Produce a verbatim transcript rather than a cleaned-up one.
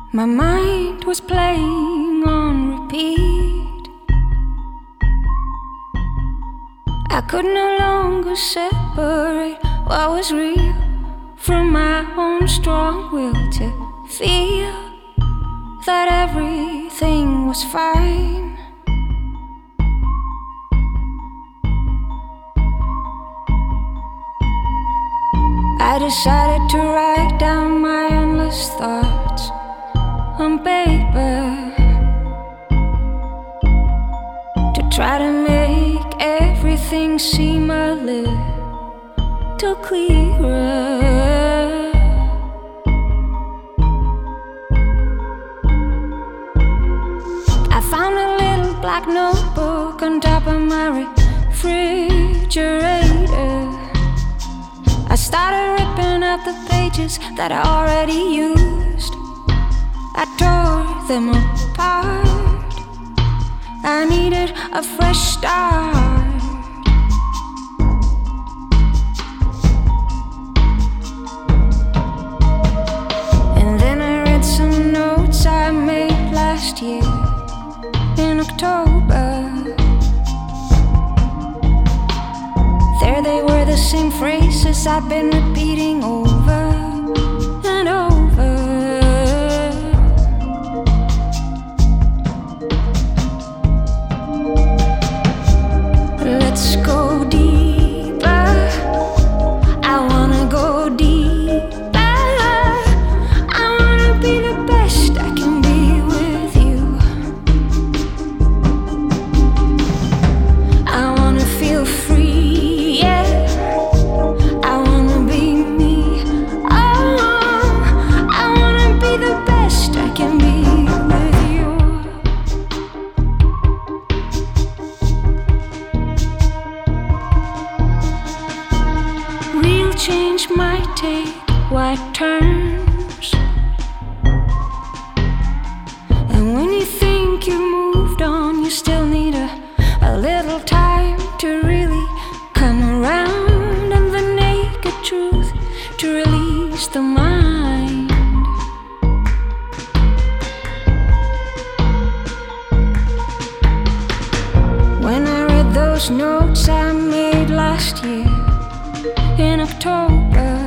My mind was playing on repeat. I could no longer separate what was real from my own strong will to feel that everything was fine. I decided to write down my endless thoughts on paper, to try to make everything seem a little clearer. I found a little black notebook on top of my refrigerator. I started ripping out the pages that I already used. I tore them apart. I needed a fresh start. And then I read some notes I made last year in October. There they were, the same phrases I'd been repeating over and over. Let's go deeper. I wanna go deeper. I wanna be the best I can be with you. I wanna feel free, yeah. I wanna be me. Oh, I wanna be the best I can be with you. Real change might take wide turns, and when you think you've moved on, you still need a, a little time to really come around, and the naked truth to release the mind. When I read those notes I made last year in October,